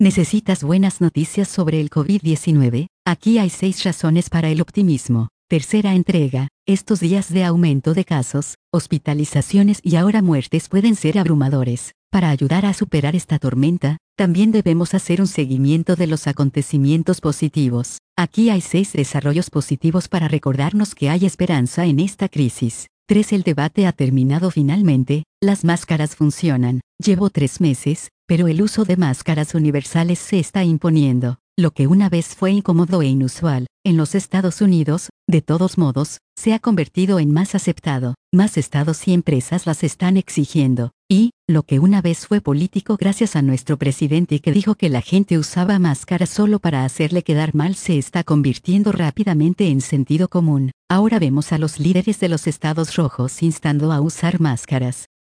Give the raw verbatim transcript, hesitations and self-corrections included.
¿Necesitas buenas noticias sobre el COVID diecinueve? Aquí hay seis razones para el optimismo. Tercera entrega. Estos días de aumento de casos, hospitalizaciones y ahora muertes pueden ser abrumadores. Para ayudar a superar esta tormenta, también debemos hacer un seguimiento de los acontecimientos positivos. Aquí hay seis desarrollos positivos para recordarnos que hay esperanza en esta crisis. tres. El debate ha terminado finalmente, las máscaras funcionan. Llevo tres meses, pero el uso de máscaras universales se está imponiendo. Lo que una vez fue incómodo e inusual, en los Estados Unidos, de todos modos, se ha convertido en más aceptado. Más estados y empresas las están exigiendo. Y, lo que una vez fue político gracias a nuestro presidente que dijo que la gente usaba máscaras solo para hacerle quedar mal se está convirtiendo rápidamente en sentido común. Ahora vemos a los líderes de los estados rojos instando a usar máscaras.